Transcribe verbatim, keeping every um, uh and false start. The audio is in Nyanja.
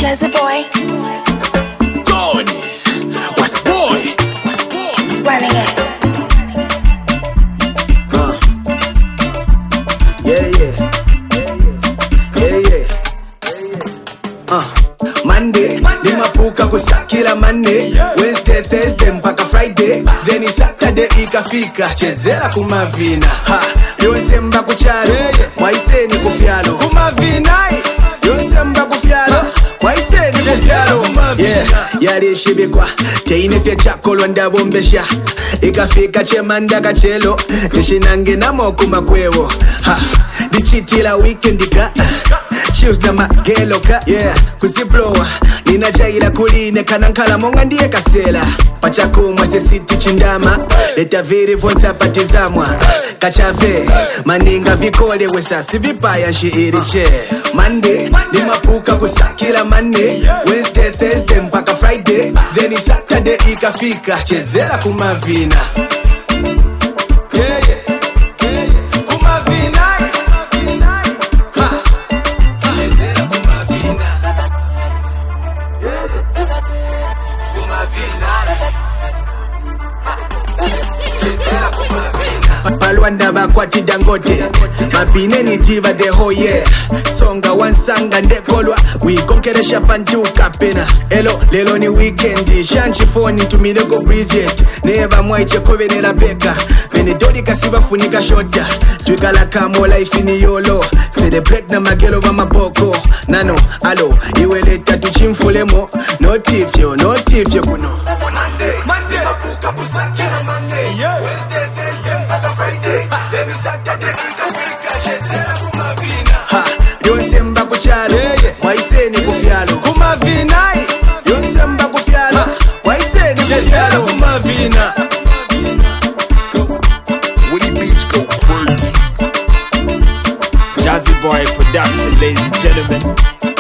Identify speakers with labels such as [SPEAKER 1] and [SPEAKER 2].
[SPEAKER 1] Jazzy boy.
[SPEAKER 2] Tony, what's boy? What's boy?
[SPEAKER 1] Running it.
[SPEAKER 3] Uh. Yeah, yeah. Yeah, yeah. Yeah, yeah. Uh. Monday, ni mapuka kusakila Monday. Wednesday, Thursday, mpaka Friday. Then Saturday ikafika, chezera kumavina. Ha, yonse mba kuchalo, waise ni kufyalo. Kumavinai, yonse mba kufyalo, waise ni kufyalo. Yeah, yalishibikwa, teine fye chakolo ndabombesha. Ikafika chemanda kachelo, nishinange namo kumakwewo. Ha, dichitila weekend ka. Shoes na magelo ka, yeah, kuziplowa. Nina jaila kuline kanankala monga ndiye kasela. Pachakumwa sesiti chindama, leta viri vonsa patizamwa. Kachave, maninga vikole wesa sivipaya nshiriche. Monday, ni mapuka kusakila Monday. Wednesday, Thursday, mpaka Friday. Then Saturday ikafika, chezera kumavina. Yeah, yeah. Kumavina. Balwanda bakwati Dangote, mabine ni diva the whole year. Songa wansanga ndekolwa, wikonkeresha pantuka pena. Elo, lelo ni weekend, shanchi phone tumireko Bridget. Neva mwaiche kove nera beka, benedori kasiba funika shota. Twigala kamo life ni yolo, celebrate na magelo wa maboko. Nano, alo, iweleta tuchimfulemo. No tifyo, no tifyo kuno. Monday, Monday, mapuka kusakira Monday. Wednesday, Thursday, mpaka Friday. Then Saturday ikafika, chezera kumavina. Ha, yonse mba kuchalo, waise ni kufyalo. Kumavinai, yonse mba kufyalo, waise ni chezera kumavina.
[SPEAKER 2] Woody Beats go crazy.
[SPEAKER 4] Jazzy Boy Production, ladies and gentlemen.